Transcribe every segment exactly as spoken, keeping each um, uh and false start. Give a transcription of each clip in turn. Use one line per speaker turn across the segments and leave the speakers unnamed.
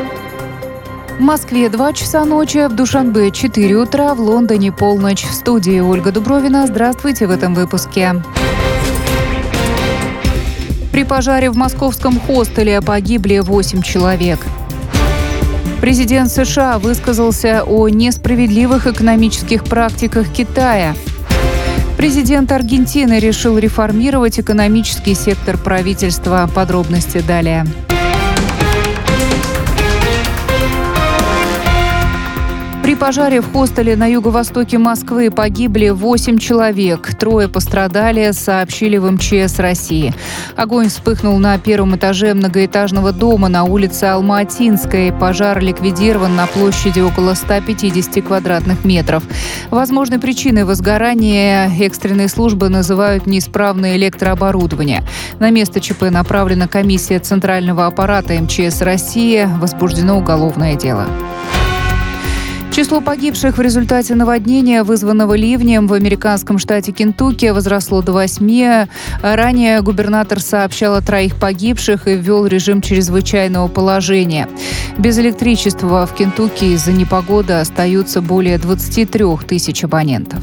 В Москве два часа ночи, в Душанбе четыре утра, в Лондоне полночь. В студии Ольга Дубровина. Здравствуйте в этом выпуске. При пожаре в московском хостеле погибли восемь человек. Президент США высказался о несправедливых экономических практиках Китая. Президент Аргентины решил реформировать экономический сектор правительства. Подробности далее. При пожаре в хостеле на юго-востоке Москвы погибли восемь человек. Трое пострадали, сообщили в эм че эс России. Огонь вспыхнул на первом этаже многоэтажного дома на улице Алма-Атинской. Пожар ликвидирован на площади около ста пятидесяти квадратных метров. Возможной причиной возгорания экстренные службы называют неисправное электрооборудование. На место ЧП направлена комиссия Центрального аппарата эм че эс России. Возбуждено уголовное дело. Число погибших в результате наводнения, вызванного ливнем в американском штате Кентукки, возросло до восьми. Ранее губернатор сообщал о троих погибших и ввел режим чрезвычайного положения. Без электричества в Кентукки из-за непогоды остаются более двадцати трёх тысяч абонентов.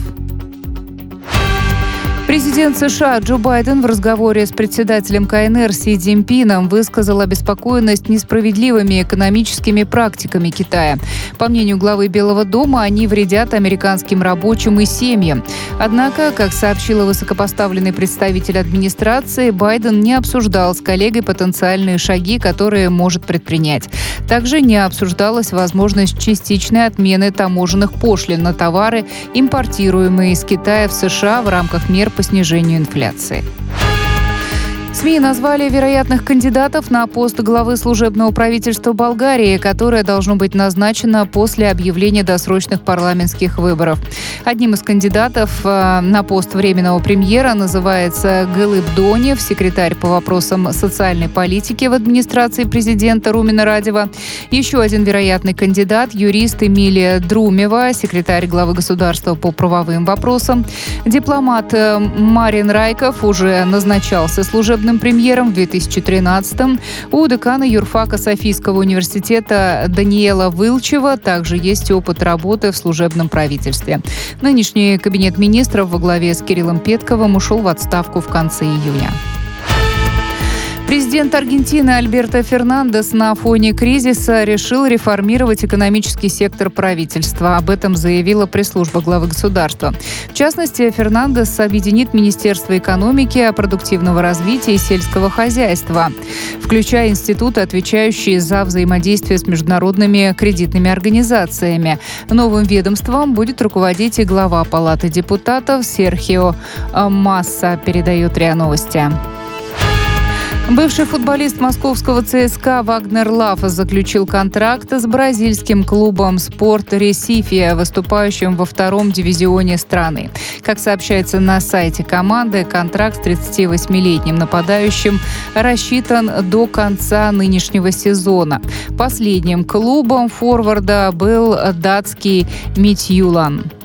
Президент США Джо Байден в разговоре с председателем ка эн эр Си Цзиньпином высказал обеспокоенность несправедливыми экономическими практиками Китая. По мнению главы Белого дома, они вредят американским рабочим и семьям. Однако, как сообщила высокопоставленный представитель администрации, Байден не обсуждал с коллегой потенциальные шаги, которые может предпринять. Также не обсуждалась возможность частичной отмены таможенных пошлин на товары, импортируемые из Китая в США в рамках мер по снижению инфляции. СМИ назвали вероятных кандидатов на пост главы служебного правительства Болгарии, которое должно быть назначено после объявления досрочных парламентских выборов. Одним из кандидатов на пост временного премьера называется Галып Донев, секретарь по вопросам социальной политики в администрации президента Румена Радева. Еще один вероятный кандидат – юрист Эмилия Друмева, секретарь главы государства по правовым вопросам. Дипломат Марин Райков уже назначался служебным премьером в две тысячи тринадцатом. У декана юрфака Софийского университета Даниэла Вылчева также есть опыт работы в служебном правительстве. Нынешний кабинет министров во главе с Кириллом Петковым ушел в отставку в конце июня. Президент Аргентины Альберто Фернандес на фоне кризиса решил реформировать экономический сектор правительства. Об этом заявила пресс-служба главы государства. В частности, Фернандес объединит Министерство экономики, продуктивного развития и сельского хозяйства, включая институты, отвечающие за взаимодействие с международными кредитными организациями. Новым ведомством будет руководить и глава Палаты депутатов Серхио Масса, передает РИА Новости. Бывший футболист московского ЦСКА Вагнер Лав заключил контракт с бразильским клубом «Спорт Ресифи», выступающим во втором дивизионе страны. Как сообщается на сайте команды, контракт с тридцативосьмилетним нападающим рассчитан до конца нынешнего сезона. Последним клубом форварда был датский «Мидтьюлан».